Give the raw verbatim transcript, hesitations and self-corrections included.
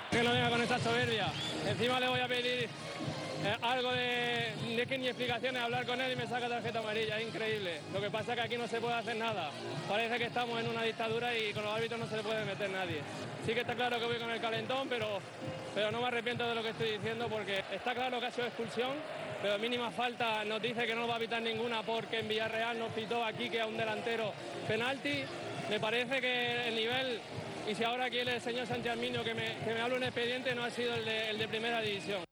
Que no venga con esta soberbia. Encima le voy a pedir eh, algo de, de que ni explicaciones, hablar con él y me saca tarjeta amarilla. Es increíble. Lo que pasa es que aquí no se puede hacer nada. Parece que estamos en una dictadura y con los árbitros no se le puede meter nadie. Sí que está claro que voy con el calentón, pero, pero no me arrepiento de lo que estoy diciendo porque está claro que ha sido expulsión, pero mínima falta nos dice que no va a pitar ninguna porque en Villarreal nos pitó aquí que a un delantero penalti. Me parece que el nivel, y si ahora quiere el señor Sánchez Arminio que me, que me hable un expediente, no ha sido el de, el de primera división.